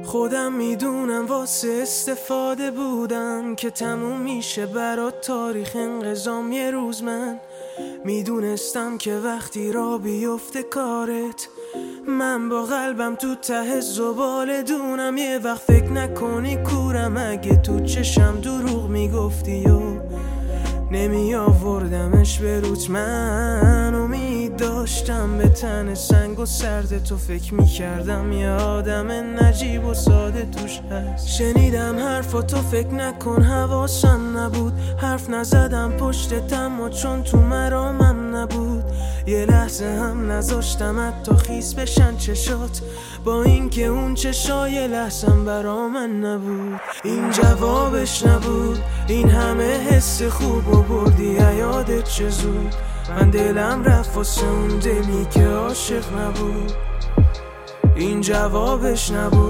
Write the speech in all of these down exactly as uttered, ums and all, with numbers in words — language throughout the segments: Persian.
خودم میدونم واسه استفاده بودم که تموم میشه برات تاریخ انقضام یه روز. من میدونستم که وقتی را بیفته کارت، من با قلبم تو ته زباله دونم. یه وقت فکر نکنی کورم اگه تو چشم دروغ میگفتی و نمی آوردمش به روت. من امید داشتم به تن سنگ و سرد تو، فکر می کردم یه آدم نجیب و ساده توش هست. شنیدم حرفاتو فکر نکن حواسم نبود، حرف نزدم پشتتم و چون تو مرامم نبود. یه لحظه هم نذاشتم حتی خیس بشن چشات، با اینکه اون چشای لحظم برا من نبود. این جوابش نبود، این همه حس خوب و بردی یادت چه زود. من دلم رفت واسه اون دلی که عاشق نبود. این جوابش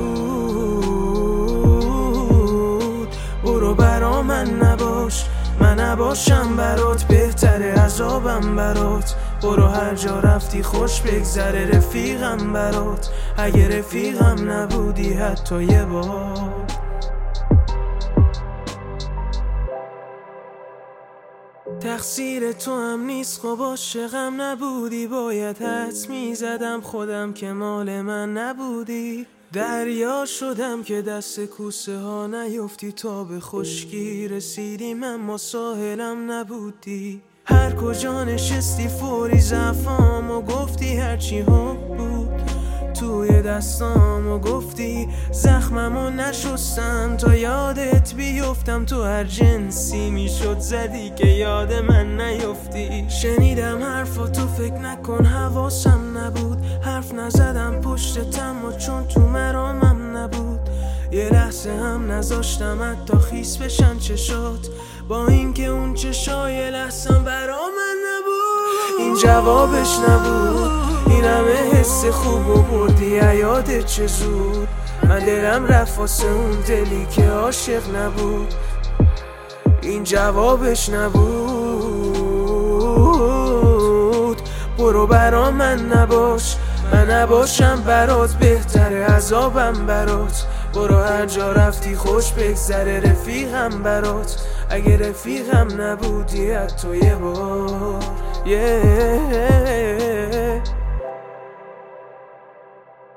نبود. برو برا من نباش، من نباشم برات بهتره عذابم برات. برو هر جا رفتی خوش بگذره رفیقم برات، اگه رفیقم نبودی حتی یه بار. تقصیر تو هم نیست خب عاشقم نبودی، باید حدس میزدم خودم که مال من نبودی. دریا شدم که دست کوسه ها نیفتی، تا به خشکی رسیدیم اما ساحلم نبودی. هر کجا نشستی فوری ضعفام و گفتی هرچی هم بود توی دستام و گفتی زخممو نشستم تا یادت بیفتم. تو هر جنسی میشد زدی که یاد من نیفتی. شنیدم حرفاتو فکر نکن حواسم نبود، حرف نزدم پشتتم و چون تو مرامم نبود. یه لحظه هم نذاشتم حتی خیس بشن چشات، با اینکه اون چشای لحظم برا من نبود. این جوابش نبود، این همه حس خوب و بردی یادت چه زود. من دلم رفت واسه اون دلی که عاشق نبود. این جوابش نبود. برو برا من نباش، من نباشم برات بهتره عذابم برات. برو هر جا رفتی خوش بگذره رفیقم برات، اگه رفیقم نبودی حتی یه بار. yeah.